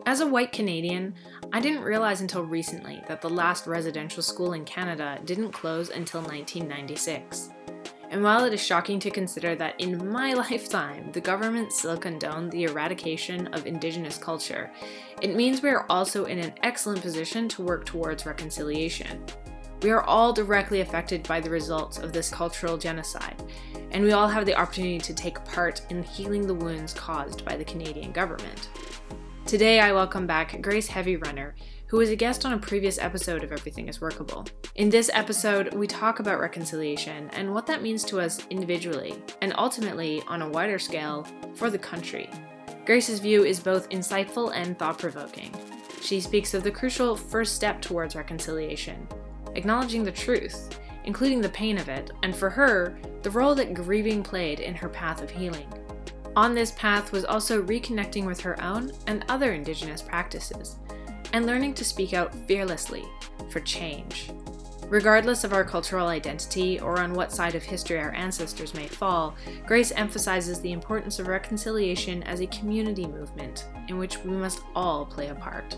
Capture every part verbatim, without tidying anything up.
As a white Canadian, I didn't realize until recently that the last residential school in Canada didn't close until nineteen ninety-six. And while it is shocking to consider that in my lifetime the government still condoned the eradication of Indigenous culture, it means we are also in an excellent position to work towards reconciliation. We are all directly affected by the results of this cultural genocide, and we all have the opportunity to take part in healing the wounds caused by the Canadian government. Today I welcome back Grace Heavy-Runner, who was a guest on a previous episode of Everything is Workable. In this episode, we talk about reconciliation and what that means to us individually, and ultimately, on a wider scale, for the country. Grace's view is both insightful and thought-provoking. She speaks of the crucial first step towards reconciliation, acknowledging the truth, including the pain of it, and for her, the role that grieving played in her path of healing. On this path was also reconnecting with her own and other Indigenous practices, and learning to speak out fearlessly for change. Regardless of our cultural identity or on what side of history our ancestors may fall, Grace emphasizes the importance of reconciliation as a community movement in which we must all play a part.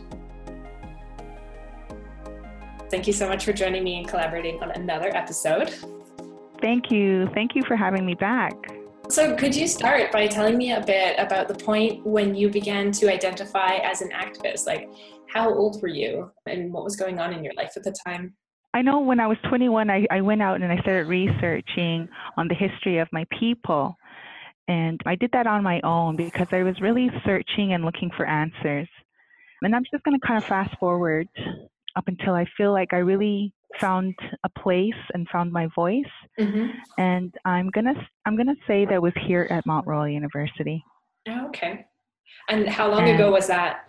Thank you so much for joining me and collaborating on another episode. Thank you. Thank you for having me back. So could you start by telling me a bit about the point when you began to identify as an activist? Like, how old were you and what was going on in your life at the time? I know when I was twenty-one, I, I went out and I started researching on the history of my people. And I did that on my own because I was really searching and looking for answers. And I'm just going to kind of fast forward up until I feel like I really found a place and found my voice. Mm-hmm. And I'm gonna I'm gonna say that was here at Mount Royal University. Oh, okay. And how long and, ago was that?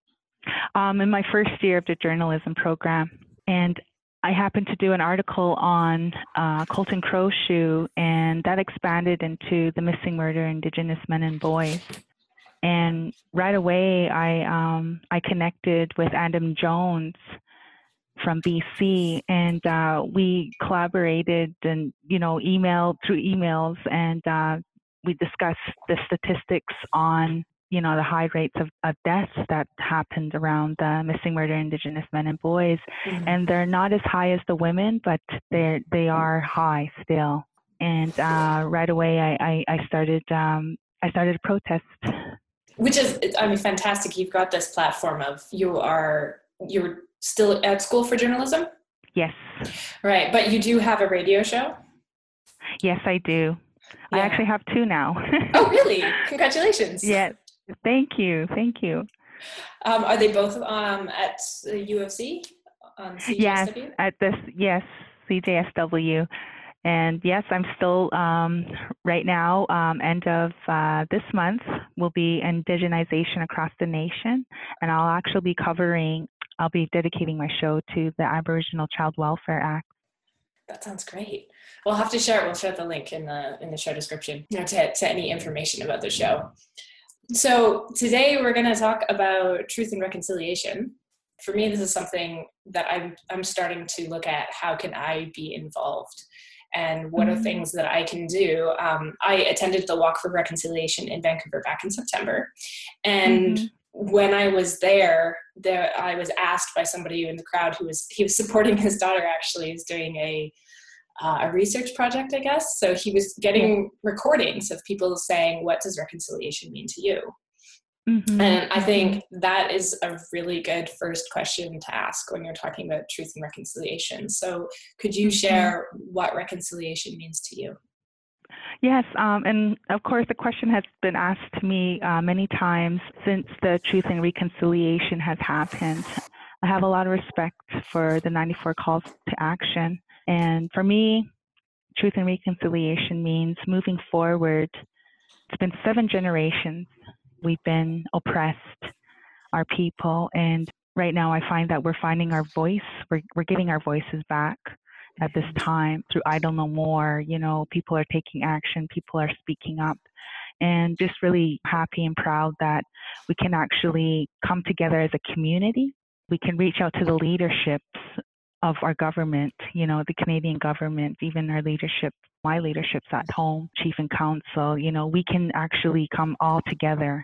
Um, in my first year of the journalism program. And I happened to do an article on uh, Colton Crowshoe, and that expanded into the missing murder of Indigenous men and boys. And right away, I um, I connected with Adam Jones from B C, and uh, we collaborated and, you know, emailed through emails, and uh, we discussed the statistics on, you know, the high rates of, of deaths that happened around the missing murder of Indigenous men and boys. Mm-hmm. And they're not as high as the women, but they they are high still. And uh, right away, I, I, I started um, I started a protest. Which is, I mean, fantastic. You've got this platform of you are you're still at school for journalism? Yes. Right, but you do have a radio show? Yes, I do. Yeah. I actually have two now. Oh, really? Congratulations. Yes. Thank you. Thank you. Um, are they both um, at U of C? On C J S W? Yes, at this, yes, C J S W. And yes, I'm still, um, right now, um, end of uh, this month, will be indigenization across the nation. And I'll actually be covering, I'll be dedicating my show to the Aboriginal Child Welfare Act. That sounds great. We'll have to share it. We'll share the link in the in the show description, you know, to, to any information about the show. So today we're going to talk about truth and reconciliation. For me, this is something that I'm I'm starting to look at. How can I be involved? And what mm-hmm. are things that I can do? Um, I attended the Walk for Reconciliation in Vancouver back in September. And mm-hmm. when I was there, there, I was asked by somebody in the crowd who was, he was supporting his daughter actually, is doing a uh, a research project, I guess. So he was getting yeah. recordings of people saying, what does reconciliation mean to you? Mm-hmm. And I think that is a really good first question to ask when you're talking about truth and reconciliation. So could you share what reconciliation means to you? Yes, um, and of course the question has been asked to me uh, many times since the Truth and Reconciliation has happened. I have a lot of respect for the ninety-four calls to action. And for me, Truth and Reconciliation means moving forward. It's been seven generations. We've been oppressed, our people, and right now I find that we're finding our voice. We're, we're getting our voices back at this time through I Don't Know More. You know, people are taking action, people are speaking up, and just really happy and proud that we can actually come together as a community. We can reach out to the leaderships of our government, you know, the Canadian government, even our leadership, my leaderships at home, chief and council, you know, we can actually come all together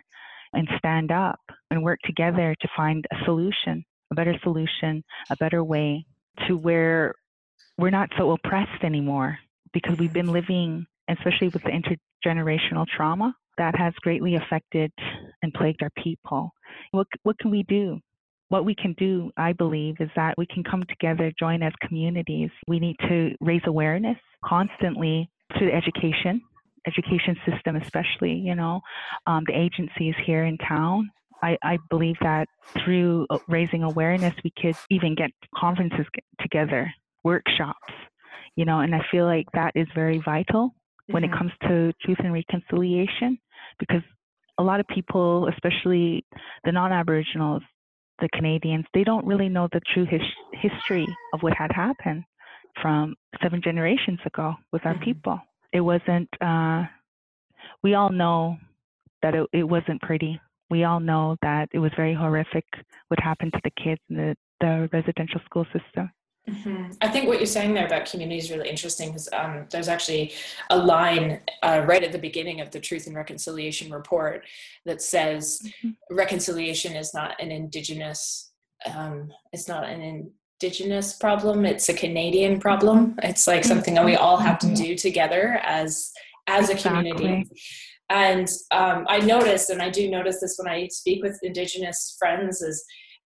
and stand up and work together to find a solution, a better solution, a better way to where we're not so oppressed anymore, because we've been living, especially with the intergenerational trauma that has greatly affected and plagued our people. What, what can we do? What we can do, I believe, is that we can come together, join as communities. We need to raise awareness constantly to the education, education system especially, you know, um, the agencies here in town. I, I believe that through raising awareness, we could even get conferences together, workshops, you know, and I feel like that is very vital when mm-hmm. it comes to truth and reconciliation, because a lot of people, especially the non-Aboriginals, the Canadians, they don't really know the true his- history of what had happened from seven generations ago with our mm-hmm. people. It wasn't, uh, we all know that it, it wasn't pretty. We all know that it was very horrific what happened to the kids in the, the residential school system. Mm-hmm. I think what you're saying there about community is really interesting, because um, there's actually a line uh, right at the beginning of the Truth and Reconciliation report that says mm-hmm. reconciliation is not an indigenous, um, it's not an indigenous problem, it's a Canadian problem. It's like something that we all have to do together as as a community. Exactly. And um, I noticed, and I do notice this when I speak with Indigenous friends, is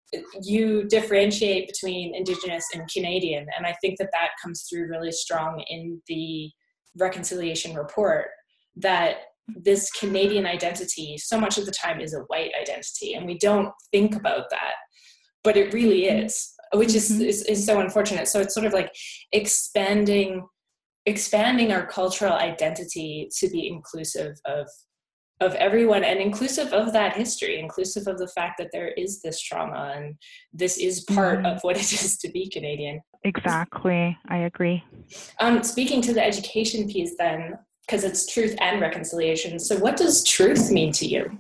you differentiate between Indigenous and Canadian. And I think that that comes through really strong in the reconciliation report, that this Canadian identity so much of the time is a white identity, and we don't think about that, but it really is, which is, mm-hmm. is, is so unfortunate. So it's sort of like expanding expanding our cultural identity to be inclusive of of everyone, and inclusive of that history, inclusive of the fact that there is this trauma, and this is part mm-hmm. of what it is to be Canadian. Exactly. I agree. Um, speaking to the education piece then, because it's truth and reconciliation. So what does truth mean to you?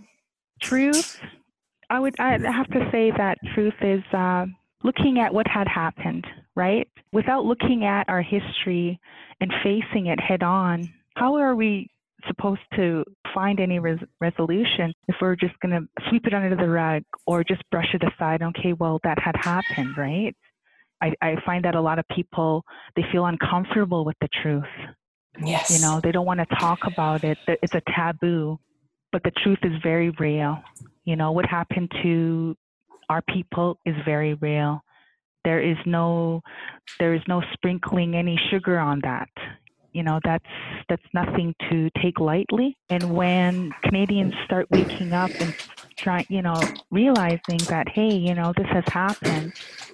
Truth, I would I have to say that truth is uh, looking at what had happened, right? Without looking at our history and facing it head on, how are we supposed to find any res- resolution if we're just going to sweep it under the rug or just brush it aside? Okay, well, that had happened, right? I, I find that a lot of people, they feel uncomfortable with the truth. Yes. You know, they don't want to talk about it. It's a taboo, but the truth is very real. You know, what happened to our people is very real. There is no, there is no sprinkling any sugar on that. You know, that's that's nothing to take lightly. And when Canadians start waking up and trying, you know, realizing that, hey, you know, this has happened,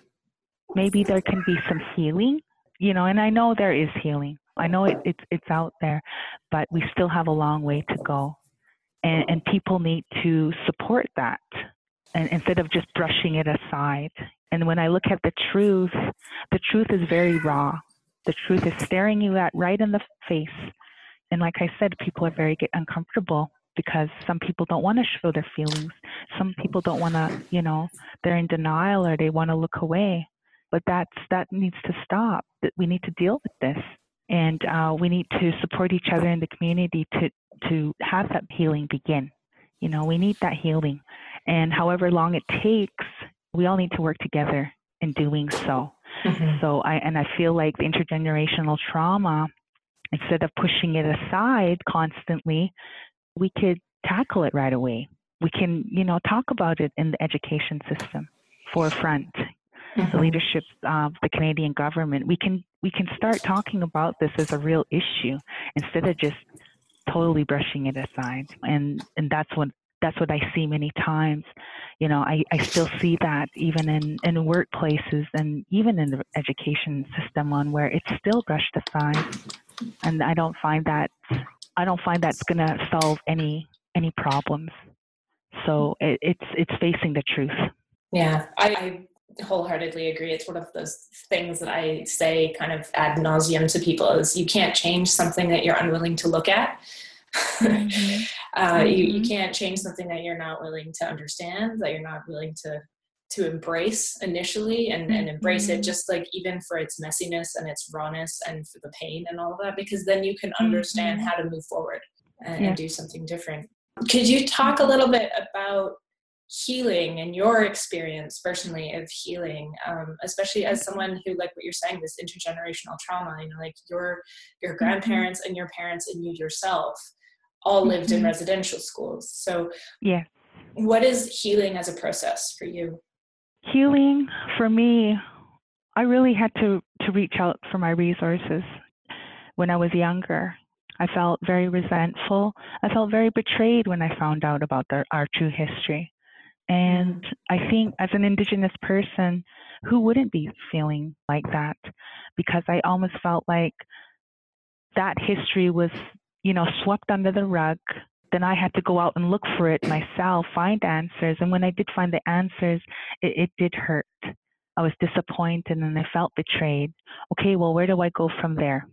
maybe there can be some healing, you know, and I know there is healing. I know it, it's it's out there, but we still have a long way to go. And, and people need to support that, and instead of just brushing it aside. And when I look at the truth, the truth is very raw. The truth is staring you at right in the face. And like I said, people are very get uncomfortable because some people don't want to show their feelings. Some people don't want to, you know, they're in denial or they want to look away. But that's that needs to stop. That we need to deal with this. And uh, we need to support each other in the community to, to have that healing begin. You know, we need that healing. And however long it takes, we all need to work together in doing so. Mm-hmm. So I and I feel like the intergenerational trauma, instead of pushing it aside constantly, we could tackle it right away. We can, you know, talk about it in the education system, forefront, mm-hmm. the leadership of the Canadian government. We can we can start talking about this as a real issue instead of just totally brushing it aside. And and that's what that's what I see many times. You know, I, I still see that even in, in workplaces and even in the education system on where it's still brushed aside. And I don't find that I don't find that's gonna solve any any problems. So it, it's it's facing the truth. Yeah, I, I wholeheartly agree. It's one of those things that I say kind of ad nauseum to people is you can't change something that you're unwilling to look at. Mm-hmm. uh, mm-hmm. You, you can't change something that you're not willing to understand, that you're not willing to to embrace initially and, mm-hmm. and embrace it, just like even for its messiness and its rawness and for the pain and all of that, because then you can understand mm-hmm. how to move forward and, yeah. and do something different. Could you talk a little bit about healing and your experience personally of healing, um, especially as someone who, like what you're saying, this intergenerational trauma, you know, like your your grandparents Mm-hmm. and your parents and you yourself all lived in Mm-hmm. residential schools. So Yes. what is healing as a process for you? Healing for me, I really had to, to reach out for my resources when I was younger. I felt very resentful. I felt very betrayed when I found out about the, our true history. And Mm. I think as an Indigenous person, who wouldn't be feeling like that? Because I almost felt like that history was, you know, swept under the rug. Then I had to go out and look for it myself, find answers. And when I did find the answers, it, it did hurt. I was disappointed and I felt betrayed. Okay, well, where do I go from there?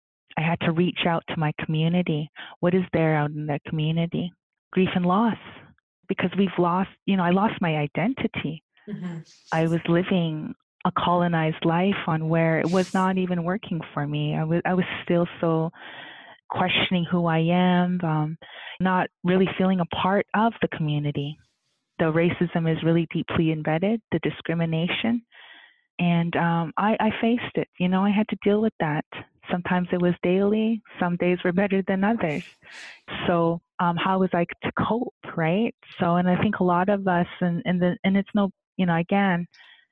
I had to reach out to my community. What is there out in the community? Grief and loss. Because we've lost, you know, I lost my identity. Mm-hmm. I was living a colonized life on where it was not even working for me. I was, I was still so questioning who I am, um, not really feeling a part of the community. The racism is really deeply embedded, the discrimination. And um, I, I faced it. You know, I had to deal with that. Sometimes it was daily. Some days were better than others. So um, how was I to cope, right? So, and I think a lot of us, and and the and it's no, you know, again,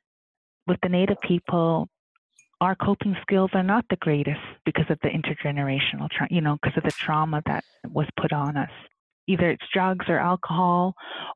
with the Native people, our coping skills are not the greatest because of the intergenerational, tra- you know, because of the trauma that was put on us. Either it's drugs or alcohol,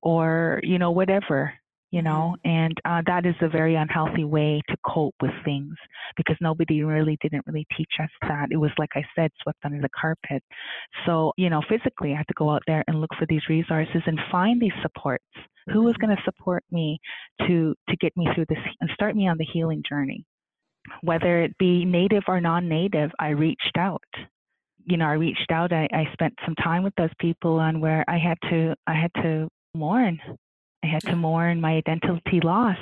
or you know, whatever, you know, Mm-hmm. and uh, that is a very unhealthy way to cope with things because nobody really didn't really teach us that. It was, like I said, swept under the carpet. So, you know, physically, I had to go out there and look for these resources and find these supports. Who was Mm-hmm. going to support me to to get me through this and start me on the healing journey? Whether it be native or non-native, I reached out. You know, I reached out. I, I spent some time with those people on where I had to, I had to mourn. I had to mourn my identity loss.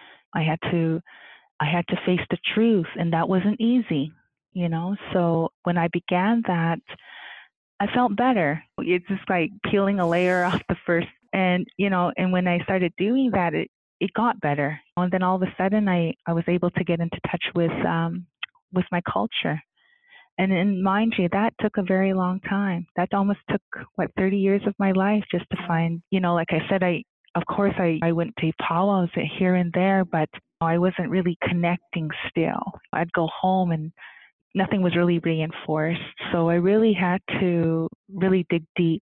I had to, I had to face the truth, and that wasn't easy. You know, so when I began that, I felt better. It's just like peeling a layer off the first, and you know, and when I started doing that, it it got better. And then all of a sudden, I I was able to get into touch with um with my culture. And and mind you, that took a very long time. That almost took what thirty years of my life just to find. You know, like I said, I of course I I went to powwows here and there, but I wasn't really connecting still. I'd go home and nothing was really reinforced. So I really had to really dig deep,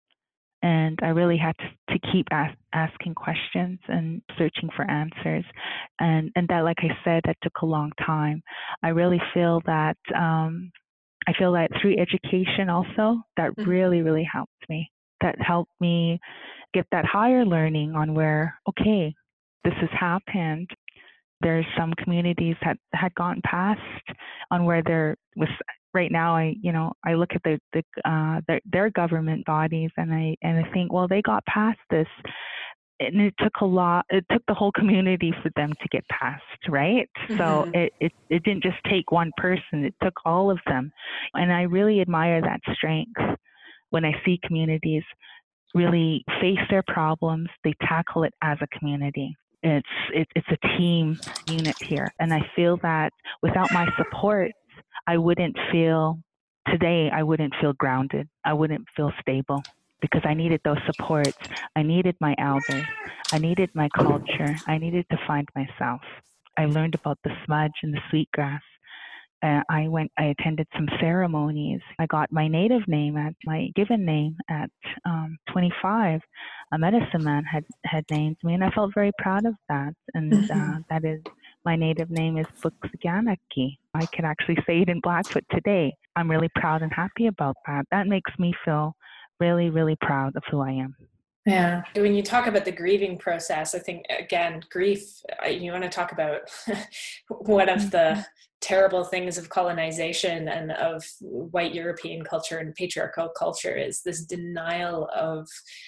and I really had to, to keep as, asking questions and searching for answers. And, and that, like I said, that took a long time. I really feel that, um, I feel that through education also, that Mm-hmm. really, really helped me. That helped me get that higher learning on where, okay, this has happened. There's some communities that had gone past on where there was right now. I you know I look at the, the uh, their, their government bodies, and I and I think, well, they got past this, and it took a lot. It took the whole community for them to get past, right? So Mm-hmm. it it it didn't just take one person. It took all of them, and I really admire that strength when I see communities really face their problems. They tackle it as a community. It's it, it's a team unit here, and I feel that without my support, I wouldn't feel today. I wouldn't feel grounded. I wouldn't feel stable because I needed those supports. I needed my elders. I needed my culture. I needed to find myself. I learned about the smudge and the sweetgrass. Uh, I went, I attended some ceremonies. I got my native name at my given name at um, twenty-five. A medicine man had, had named me, and I felt very proud of that. And Mm-hmm. uh, that is, my native name is Buxganaki. I can actually say it in Blackfoot today. I'm really proud and happy about that. That makes me feel really, really proud of who I am. Yeah. When you talk about the grieving process, I think, again, grief, you want to talk about one of Mm-hmm. the terrible things of colonization and of white European culture and patriarchal culture is this denial of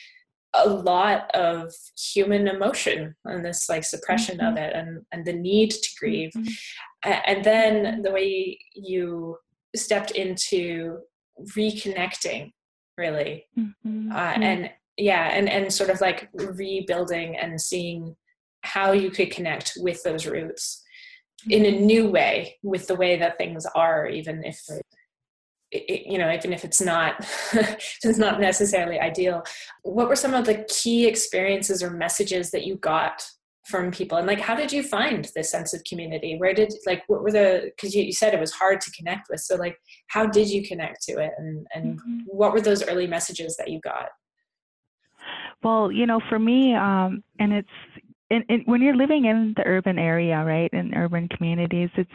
a lot of human emotion and this like suppression Mm-hmm. of it, and, and the need to grieve. Mm-hmm. And Mm-hmm. then the way you stepped into reconnecting really. Mm-hmm. Uh, Yeah. and yeah, and, and sort of like rebuilding and seeing how you could connect with those roots in a new way, with the way that things are, even if, it, you know, even if it's not, it's not necessarily ideal. What were some of the key experiences or messages that you got from people? And like, how did you find this sense of community? Where did, like, what were the, because you, you said it was hard to connect with. So like, how did you connect to it? And, and Mm-hmm. what were those early messages that you got? Well, you know, for me, um, and it's in, in, when you're living in the urban area, right, in urban communities, it's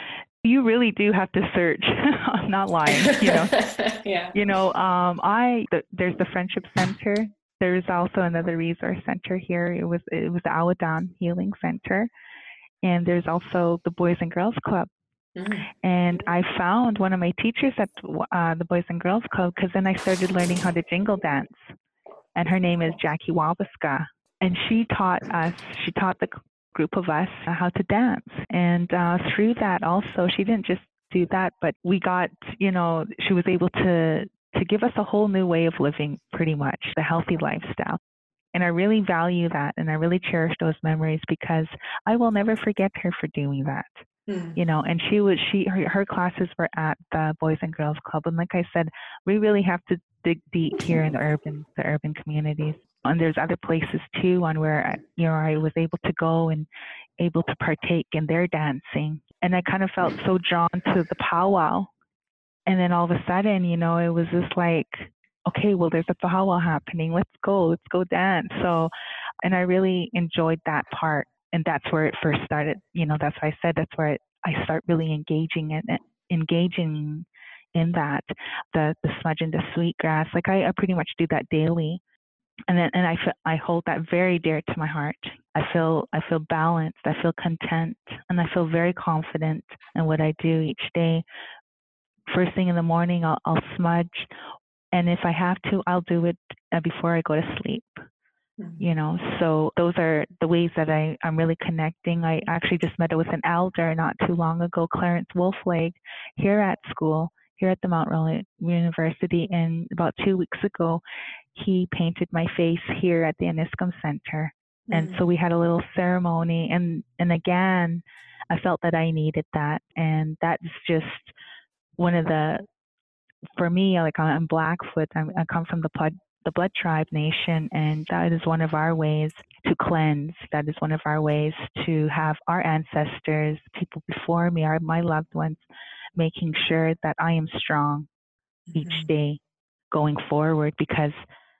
you really do have to search. I'm not lying, you know. Yeah. You know, um, I the, there's the Friendship Center. There's also another resource center here. It was it was the Awadan Healing Center, and there's also the Boys and Girls Club. Mm. And I found one of my teachers at uh, the Boys and Girls Club because then I started learning how to jingle dance. And her name is Jackie Wabaska. And she taught us, she taught the group of us how to dance. And uh, through that also, she didn't just do that, but we got, you know, she was able to to give us a whole new way of living, pretty much, the healthy lifestyle. And I really value that, and I really cherish those memories because I will never forget her for doing that. Mm. You know, and she was she her, her classes were at the Boys and Girls Club, and like I said, we really have to dig deep here in the urban the urban communities. And there's other places too on where you know I was able to go and able to partake in their dancing, and I kind of felt so drawn to the powwow. And then all of a sudden, you know, it was just like, okay, well, there's a powwow happening. Let's go, let's go dance. So, and I really enjoyed that part, and that's where it first started. You know, that's why I said that's where it, I start really engaging in it, engaging in that, the the smudge and the sweetgrass. Like I, I pretty much do that daily, and then and I feel, I hold that very dear to my heart. I feel I feel balanced. I feel content, and I feel very confident in what I do each day. First thing in the morning, I'll, I'll smudge, and if I have to, I'll do it uh, before I go to sleep. Mm. You know, so those are the ways that I, I'm really connecting. I actually just met with an elder not too long ago, Clarence Wolflag, here at school, here at the Mount Royal University, and about two weeks ago, he painted my face here at the Aniskum Center. And Mm. so we had a little ceremony, and, and again, I felt that I needed that. And that's just one of the, for me, like I'm Blackfoot, I'm, I come from the blood, the Blood Tribe Nation, and that is one of our ways to cleanse. That is one of our ways to have our ancestors, people before me, our my loved ones, making sure that I am strong each Mm-hmm. day going forward. Because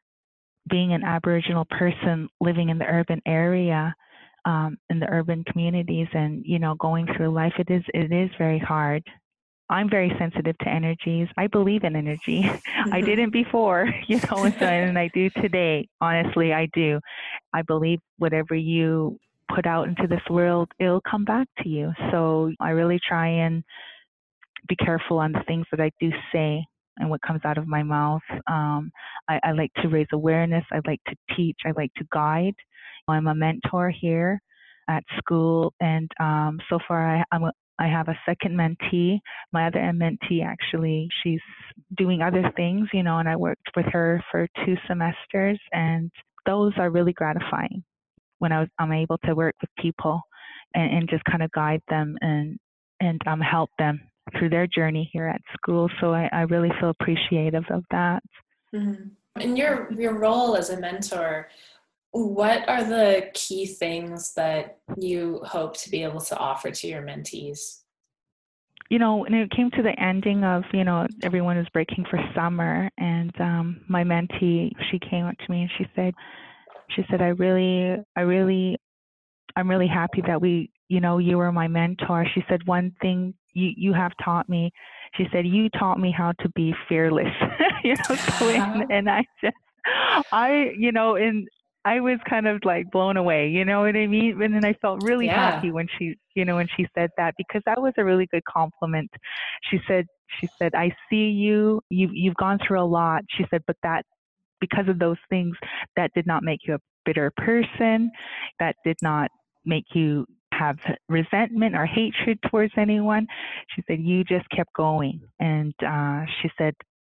being an Aboriginal person living in the urban area, um, in the urban communities, and you know, going through life, it is it is very hard. I'm very sensitive to energies. I believe in energy. I didn't before, you know, and, so, and I do today. Honestly, I do. I believe whatever you put out into this world, it'll come back to you. So I really try and be careful on the things that I do say and what comes out of my mouth. Um, I, I like to raise awareness. I like to teach. I like to guide. I'm a mentor here at school, and um, so far I, I'm a, I have a second mentee. My other mentee, actually, she's doing other things, you know, and I worked with her for two semesters, and those are really gratifying when I was, I'm able to work with people and, and just kind of guide them and and um, help them through their journey here at school. So I, I really feel appreciative of that. Mm-hmm. In your your role as a mentor, what are the key things that you hope to be able to offer to your mentees? You know, when it came to the ending of, you know, everyone is breaking for summer, and um, my mentee, she came up to me and she said, she said, I really, I really, I'm really happy that we, you know, you were my mentor. She said, one thing you, you have taught me, she said, you taught me how to be fearless. you know, so, and, and I just, I, you know, and I was kind of like blown away, you know what I mean? And then I felt really Yeah. happy when she, you know, when she said that, because that was a really good compliment. She said, she said, I see you, you've, you've gone through a lot. She said, but that, because of those things, that did not make you a bitter person. That did not make you have resentment or hatred towards anyone. She said, you just kept going. And uh, she said,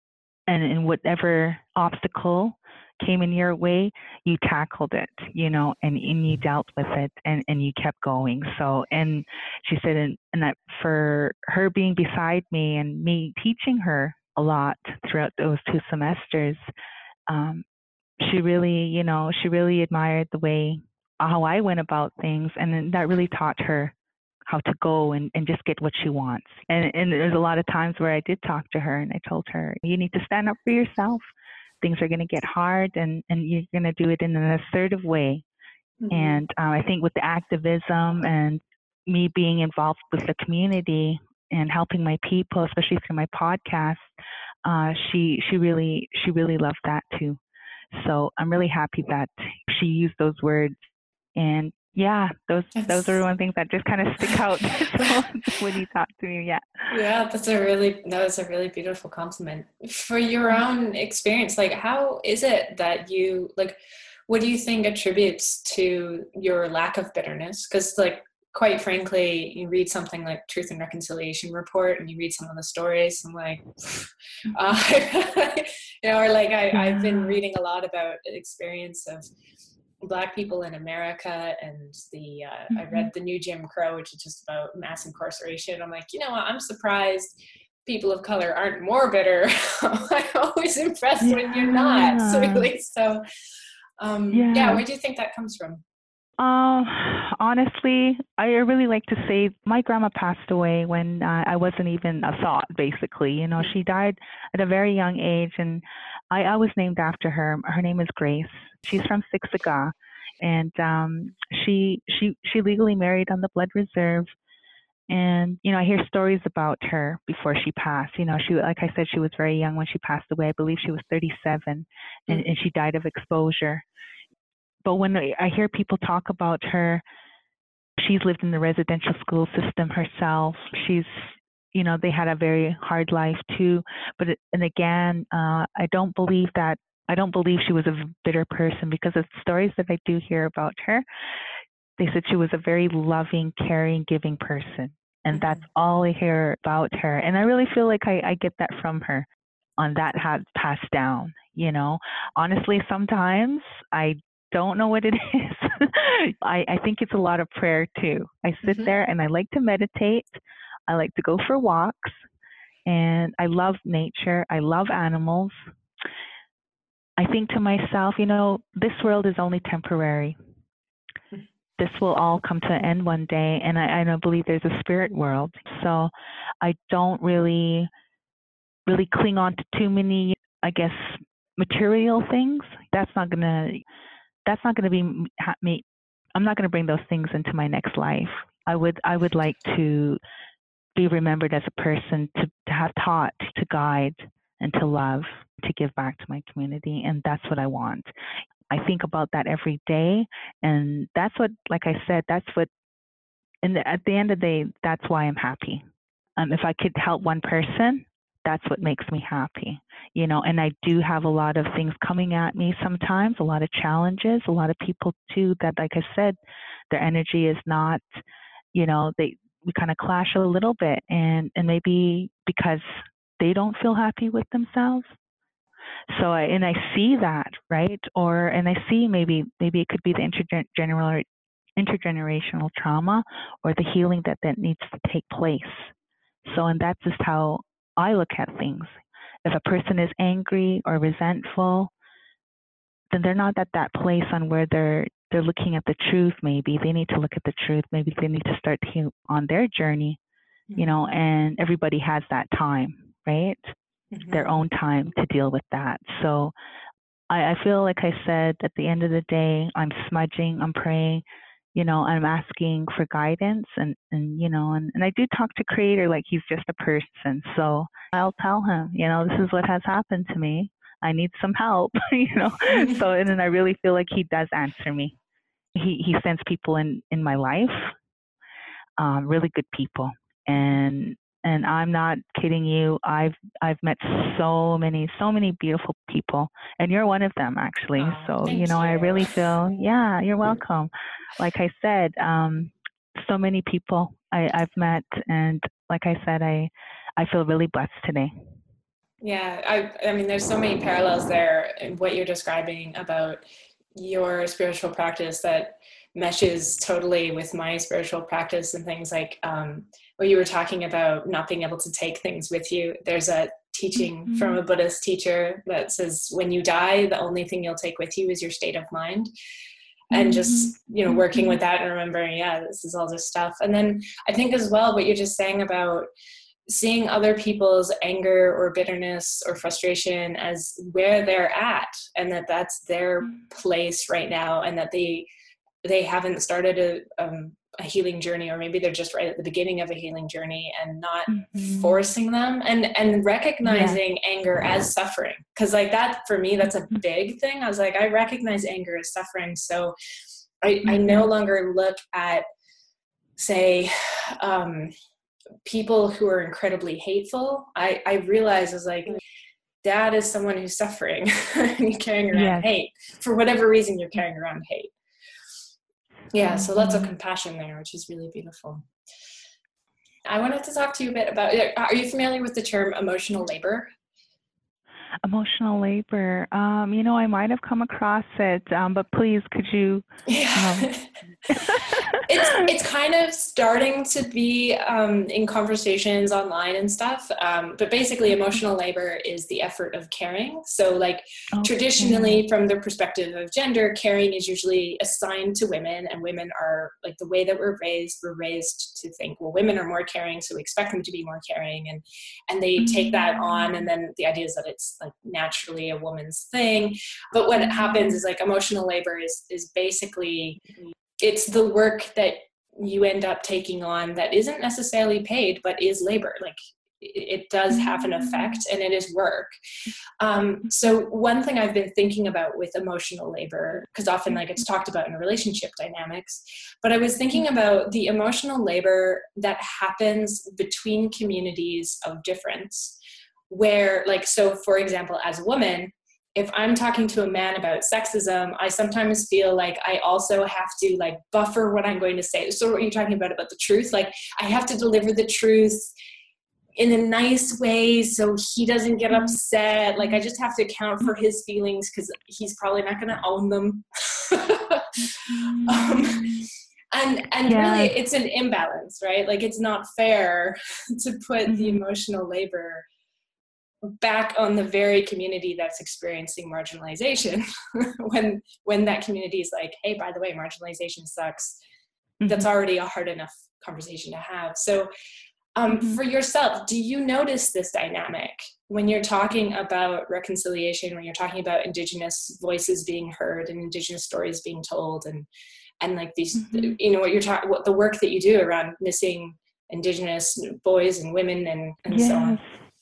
and in whatever obstacle came in your way, you tackled it, you know, and, and you dealt with it, and, and you kept going. So, and she said, and, and that for her being beside me and me teaching her a lot throughout those two semesters, um, she really, you know, she really admired the way how I went about things, and then that really taught her how to go and, and just get what she wants. And and there's a lot of times where I did talk to her and I told her, you need to stand up for yourself. Things are going to get hard, and, and you're going to do it in an assertive way. Mm-hmm. And uh, I think with the activism and me being involved with the community and helping my people, especially through my podcast, uh, she she really she really loved that too. So I'm really happy that she used those words. And yeah, those That's, those are one things that just kind of stick out when you talk to me. Yeah. Yeah, that's a really that was a really beautiful compliment. For your own experience, like how is it that you like what do you think attributes to your lack of bitterness? Because like quite frankly, you read something like Truth and Reconciliation Report and you read some of the stories, I'm like uh, you know, or like I, I've been reading a lot about the experience of Black people in America, and the uh, mm-hmm. I read The New Jim Crow, which is just about mass incarceration. I'm like, you know what, I'm surprised people of color aren't more bitter. I'm always impressed yeah. when you're not, so really. So um, yeah. yeah, where do you think that comes from? Um, honestly, I really like to say my grandma passed away when uh, I wasn't even a thought, basically. You know, she died at a very young age, and I, I was named after her. Her name is Grace. She's from Siksika, and um, she she she legally married on the blood reserve. And you know, I hear stories about her before she passed. You know, she like I said, she was very young when she passed away. I believe she was thirty-seven, and, mm-hmm. and she died of exposure. But when I hear people talk about her, she's lived in the residential school system herself. She's, you know, they had a very hard life too. But, and again, uh, I don't believe that, I don't believe she was a bitter person, because of the stories that I do hear about her, they said she was a very loving, caring, giving person. And mm-hmm. that's all I hear about her. And I really feel like I, I get that from her, on that had passed down, you know. Honestly, sometimes I don't know what it is. I, I think it's a lot of prayer too. I sit mm-hmm. there and I like to meditate. I like to go for walks, and I love nature. I love animals. I think to myself, you know, this world is only temporary. This will all come to an end one day, and I, I don't believe there's a spirit world. So I don't really, really cling on to too many, I guess, material things. That's not gonna. That's not going to be me. I'm not going to bring those things into my next life. I would, I would like to be remembered as a person, to, to have taught, to guide, and to love, to give back to my community. And that's what I want. I think about that every day. And that's what, like I said, that's what, and at the end of the day, that's why I'm happy. Um, if I could help one person, that's what makes me happy, you know. And I do have a lot of things coming at me sometimes, a lot of challenges, a lot of people too that, like I said, their energy is not, you know, they we kind of clash a little bit, and and maybe because they don't feel happy with themselves. So I and I see that, right? Or and I see maybe maybe it could be the intergener- intergenerational trauma or the healing that that needs to take place. So, and that's just how I look at things. If a person is angry or resentful, then they're not at that place on where they're they're looking at the truth. Maybe they need to look at the truth. Maybe they need to start to, on their journey, mm-hmm. you know. And everybody has that time, right? Mm-hmm. Their own time to deal with that. So, I, I feel like I said at the end of the day, I'm smudging, I'm praying. You know, I'm asking for guidance, and, and you know, and, and I do talk to Creator like he's just a person. So I'll tell him, you know, this is what has happened to me. I need some help, you know. So, and then I really feel like he does answer me. He he sends people in, in my life, um, really good people. And and I'm not kidding you. I've I've met so many, so many beautiful people, and you're one of them, actually. Oh, so thank you know, you. I really feel, yeah, you're welcome. Like I said, um, so many people I, I've met, and like I said, I I feel really blessed today. Yeah, I, I mean, there's so many parallels there in what you're describing about your spiritual practice that meshes totally with my spiritual practice and things like um, what you were talking about not being able to take things with you. There's a teaching from Mm-hmm. a Buddhist teacher that says when you die, the only thing you'll take with you is your state of mind. And Mm-hmm. just, you know, working with that and remembering, yeah, this is all this stuff. And then I think as well, what you're just saying about seeing other people's anger or bitterness or frustration as where they're at, and that that's their place right now, and that they they haven't started a, um, a healing journey, or maybe they're just right at the beginning of a healing journey, and not Mm-hmm. forcing them, and and Yes. recognizing anger as suffering, because like that for me, that's a big thing. I was like, I recognize anger as suffering, so I, I no Mm-hmm. longer look at, say, um, people who are incredibly hateful. I, I realize is like, that is someone who's suffering and you're carrying around Yes. hate. For whatever reason, you're carrying around hate. Yeah, so lots of Mm-hmm. compassion there, which is really beautiful. I wanted to talk to you a bit about, are you familiar with the term emotional labor? Emotional labor. Um, you know, I might have come across it, um, but please, could you, you know, Yeah. It's it's kind of starting to be um, in conversations online and stuff. Um, but basically, emotional labor is the effort of caring. So, like okay. traditionally, from the perspective of gender, caring is usually assigned to women, and women are like the way that we're raised. We're raised to think, well, women are more caring, so we expect them to be more caring, and and they take that on. And Mm-hmm. then the idea is that it's like naturally a woman's thing. But what happens is like emotional labor is is basically it's the work that you end up taking on that isn't necessarily paid, but is labor. Like it does have an effect and it is work. Um, so one thing I've been thinking about with emotional labor, because often like it's talked about in relationship dynamics, but I was thinking about the emotional labor that happens between communities of difference, where like, so for example, as a woman, if I'm talking to a man about sexism, I sometimes feel like I also have to like buffer what I'm going to say. So what you're talking about, about the truth, like I have to deliver the truth in a nice way so he doesn't get upset. Like I just have to account for his feelings because he's probably not going to own them. um, and and really Yes. it's an imbalance, right? Like it's not fair to put the Mm-hmm. emotional labor back on the very community that's experiencing marginalization when when that community is like, hey, by the way, marginalization sucks. That's Mm-hmm. already a hard enough conversation to have. So um, Mm-hmm. for yourself, do you notice this dynamic when you're talking about reconciliation, when you're talking about Indigenous voices being heard and Indigenous stories being told, and and like these, Mm-hmm. you know, what you're talking, what the work that you do around missing Indigenous boys and women and and so Yes. on?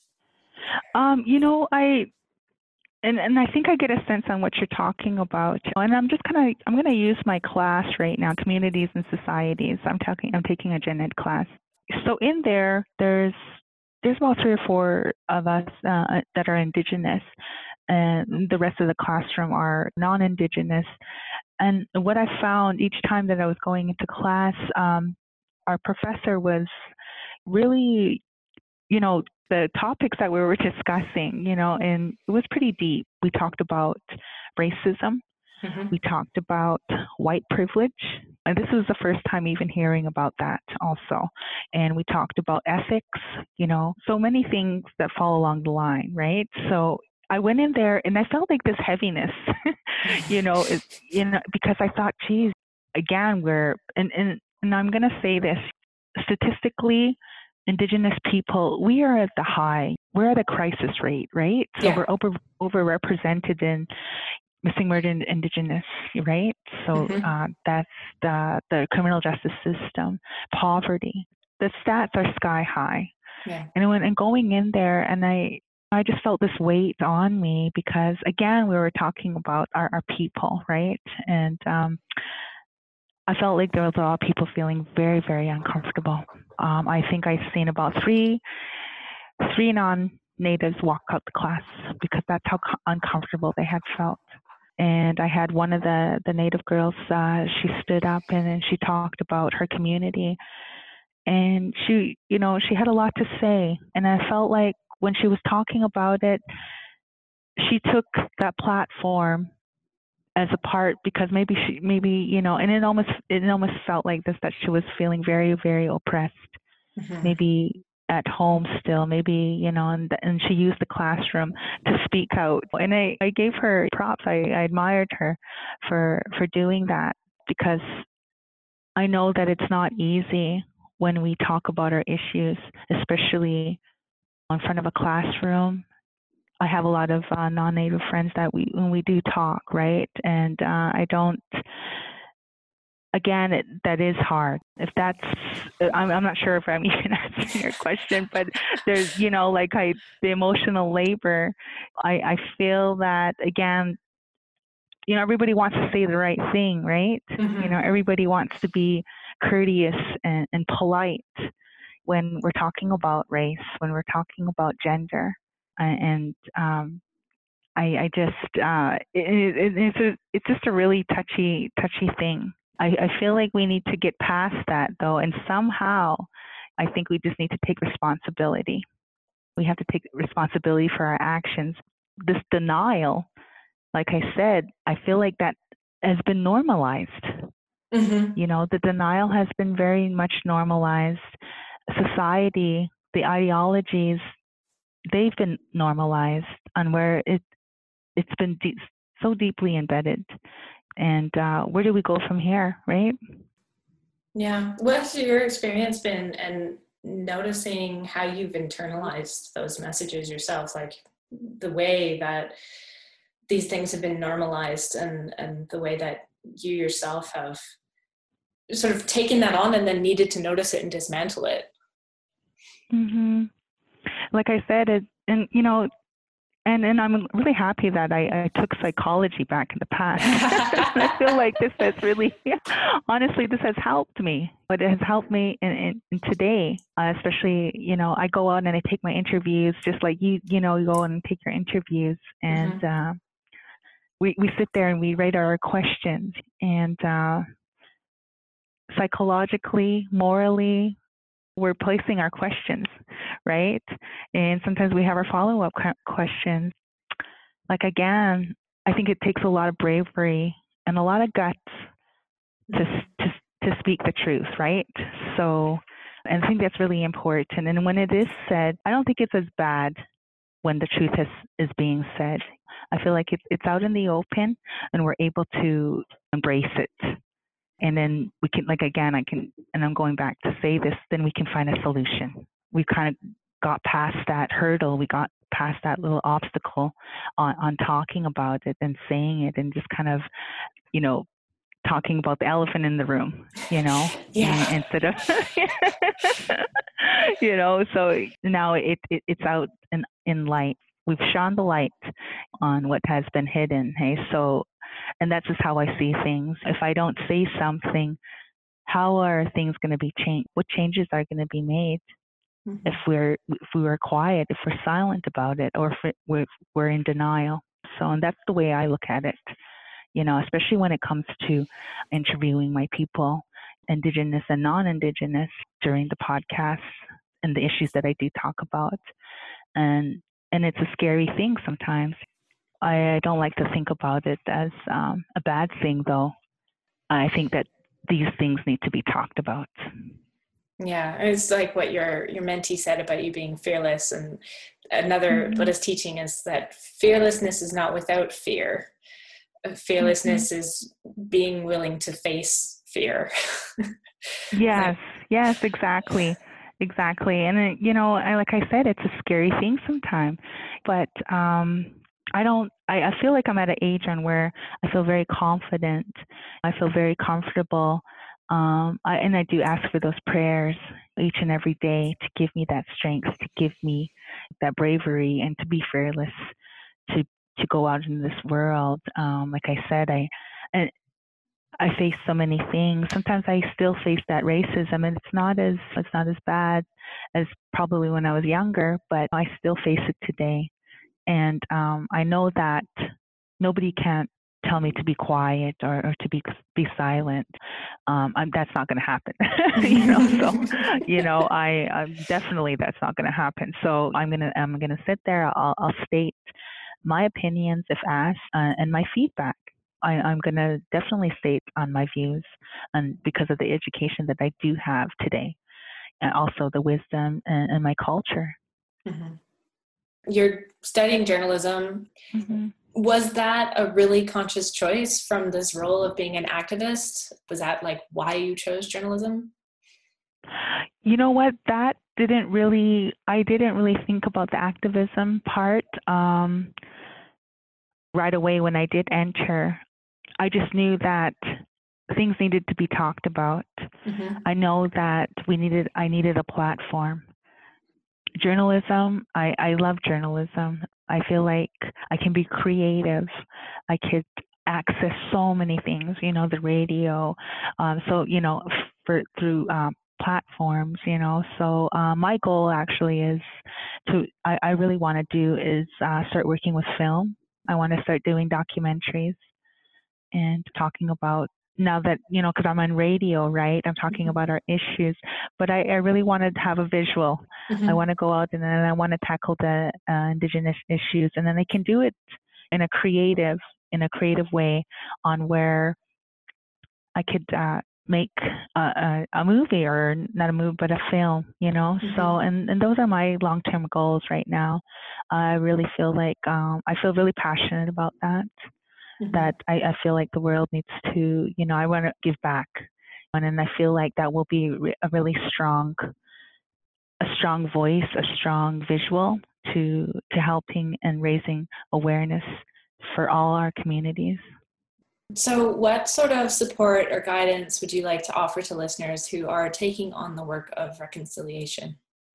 Um, you know, I and and I think I get a sense on what you're talking about. And I'm just kind of I'm going to use my class right now, communities and societies. I'm talking I'm taking a gen ed class. So in there, there's there's about three or four of us uh, that are Indigenous, and the rest of the classroom are non-Indigenous. And what I found each time that I was going into class, um, our professor was really, you know, the topics that we were discussing, you know, and it was pretty deep. We talked about racism. Mm-hmm. We talked about white privilege. And this was the first time even hearing about that also. And we talked about ethics, you know, so many things that fall along the line, right? So I went in there and I felt like this heaviness, you know, it, you know, because I thought, geez, again, we're, and, and, and I'm going to say this, statistically, Indigenous people, we are at the high, we're at a crisis rate, right? So Yeah. we're over overrepresented in missing, murdered, Indigenous, right? So Mm-hmm. uh, that's the the criminal justice system, poverty. The stats are sky high, Yeah. and when and going in there, and I I just felt this weight on me because again we were talking about our, our people, right? And um, I felt like there was a lot of people feeling very very uncomfortable. Um, I think I've seen about three three non-natives walk out the class because that's how co- uncomfortable they had felt. And I had one of the the native girls. Uh, she stood up and, and she talked about her community, and she, you know, she had a lot to say. And I felt like when she was talking about it, she took that platform as a part because maybe she maybe you know and it almost it almost felt like this, that she was feeling very, very oppressed, Mm-hmm. maybe at home still, maybe, you know, and and she used the classroom to speak out. And I, I gave her props. I, I admired her for for doing that, because I know that it's not easy when we talk about our issues, especially in front of a classroom. I have a lot of uh, non-native friends that we when we do talk, right? And uh, I don't. Again, it, that is hard. If that's, I'm, I'm not sure if I'm even answering your question, but there's, you know, like I, the emotional labor. I, I feel that again, you know, everybody wants to say the right thing, right? Mm-hmm. You know, everybody wants to be courteous and, and polite when we're talking about race, when we're talking about gender, and um, I, I just, uh, it, it, it's a, it's just a really touchy, touchy thing. I, I feel like we need to get past that though, and somehow, I think we just need to take responsibility. We have to take responsibility for our actions. This denial, like I said, I feel like that has been normalized. Mm-hmm. You know, the denial has been very much normalized. Society, the ideologies, they've been normalized, and where it it's been deep, so deeply embedded. And uh, where do we go from here, right? Yeah. What's your experience been and noticing how you've internalized those messages yourself, like the way that these things have been normalized, and, and the way that you yourself have sort of taken that on and then needed to notice it and dismantle it? Mm-hmm. Like I said, it, and you know, and and I'm really happy that I, I took psychology back in the past. I feel like this has really, yeah, honestly, this has helped me. But it has helped me in, in, in today, uh, especially, you know, I go out and I take my interviews, just like you, you know, you go and take your interviews, and Mm-hmm. uh, we we sit there and we write our questions, and uh, psychologically, morally, we're placing our questions, right? And sometimes we have our follow-up questions. Like again, I think it takes a lot of bravery and a lot of guts to to to speak the truth, right? So, and I think that's really important. And when it is said, I don't think it's as bad when the truth is is being said. I feel like it's it's out in the open, and we're able to embrace it. And then we can, like again, I can, and I'm going back to say this, then we can find a solution. We kind of got past that hurdle. We got past that little obstacle on, on talking about it and saying it, and just kind of, you know, talking about the elephant in the room, you know, Yeah. instead of, you know, so now it, it it's out in, in light. We've shone the light on what has been hidden. Hey, so, and that's just how I see things. If I don't say something, how are things going to be changed? What changes are going to be made Mm-hmm. if we're if we were quiet, if we're silent about it, or if we're, we're in denial? So, and that's the way I look at it. You know, especially when it comes to interviewing my people, Indigenous and non-Indigenous, during the podcasts and the issues that I do talk about, and and it's a scary thing sometimes. I don't like to think about it as um, a bad thing, though. I think that these things need to be talked about. Yeah, it's like what your your mentee said about you being fearless, and another Mm-hmm. Buddhist teaching is that fearlessness is not without fear. Fearlessness mm-hmm. is being willing to face fear. Yes, yes, exactly. Exactly. And, it, you know, I, like I said, it's a scary thing sometimes. But um, I don't, I, I feel like I'm at an age on where I feel very confident. I feel very comfortable. Um, I, and I do ask for those prayers each and every day to give me that strength, to give me that bravery, and to be fearless, to to go out in this world. Um, like I said, I and I face so many things. Sometimes I still face that racism, and it's not as it's not as bad as probably when I was younger, but I still face it today. And um, I know that nobody can tell me to be quiet or, or to be be silent. Um, I'm, that's not going to happen. you know, so you know, I I'm definitely that's not going to happen. So I'm gonna I'm gonna sit there. I'll I'll state my opinions if asked, uh, and my feedback. I, I'm going to definitely state on my views, and because of the education that I do have today, and also the wisdom and, and my culture. Mm-hmm. You're studying journalism. Mm-hmm. Was that a really conscious choice from this role of being an activist? Was that like why you chose journalism? You know what? That didn't really, I didn't really think about the activism part. Um, right away when I did enter, I just knew that things needed to be talked about. Mm-hmm. I know that we needed, I needed a platform. Journalism, I, I love journalism. I feel like I can be creative. I could access so many things, you know, the radio. Um, so, you know, for through um, platforms, you know. So uh, my goal actually is to, I, I really want to do is uh, start working with film. I want to start doing documentaries and talking about, now that, you know, because I'm on radio, right? I'm talking mm-hmm. about our issues, but I, I really want to have a visual. Mm-hmm. I want to go out and then I want to tackle the uh, Indigenous issues, and then I can do it in a creative, in a creative way, on where I could uh, make a, a, a movie, or not a movie, but a film, you know. Mm-hmm. So, and, and those are my long-term goals right now. I really feel like um, I feel really passionate about that. Mm-hmm. That I, I feel like the world needs to, you know, I want to give back. And then I feel like that will be a really strong, a strong voice, a strong visual to, to helping and raising awareness for all our communities. So what sort of support or guidance would you like to offer to listeners who are taking on the work of reconciliation?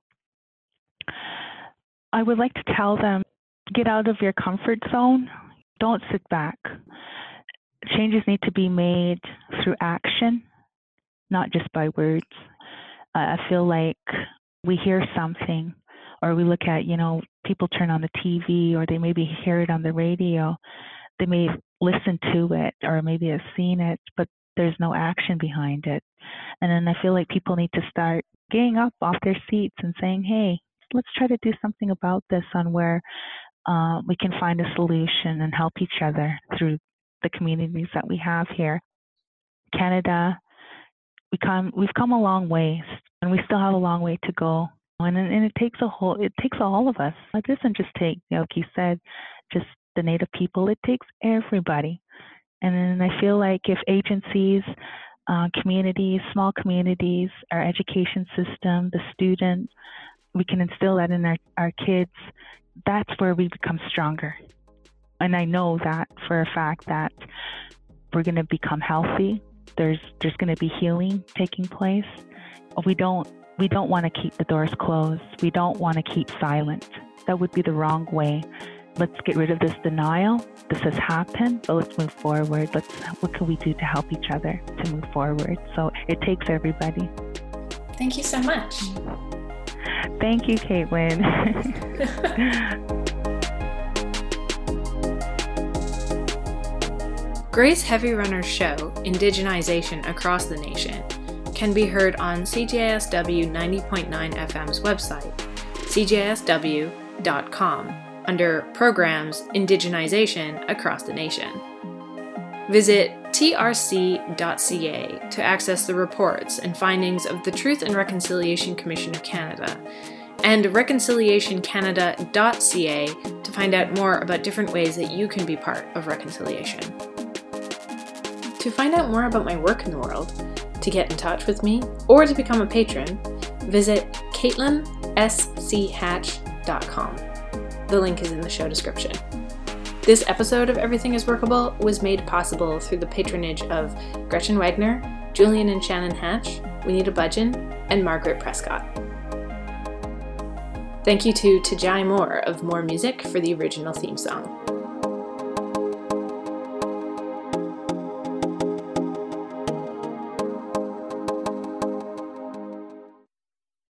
I would like to tell them, get out of your comfort zone. Don't sit back. Changes need to be made through action, not just by words. Uh, I feel like we hear something, or we look at, you know, people turn on the T V, or they maybe hear it on the radio. They may listen to it, or maybe have seen it, but there's no action behind it. And then I feel like people need to start getting up off their seats and saying, hey, let's try to do something about this, on where Uh, we can find a solution and help each other through the communities that we have here. Canada, we come, we've come a long way, and we still have a long way to go. And, and it takes a whole, it takes all of us. It doesn't just take, like you said, just the Native people. It takes everybody. And then I feel like if agencies, uh, communities, small communities, our education system, the student, we can instill that in our, our kids, that's where we become stronger. And I know that for a fact that we're going to become healthy. There's there's going to be healing taking place. We don't we don't want to keep the doors closed. We don't want to keep silent. That would be the wrong way. Let's get rid of this denial. This has happened, but let's move forward. Let's what can we do to help each other to move forward? So it takes everybody. Thank you so much. Thank you, Caitlin. Grace Heavy Runner's show, Indigenization Across the Nation, can be heard on C J S W ninety point nine F M's website, c j s w dot com, under Programs Indigenization Across the Nation. Visit t r c dot c a to access the reports and findings of the Truth and Reconciliation Commission of Canada, and reconciliation canada dot c a to find out more about different ways that you can be part of reconciliation. To find out more about my work in the world, to get in touch with me, or to become a patron, visit caitlin s c hatch dot com. The link is in the show description. This episode of Everything is Workable was made possible through the patronage of Gretchen Wagner, Julian and Shannon Hatch, Winita Budgeon, and Margaret Prescott. Thank you to Tajai Moore of More Music for the original theme song.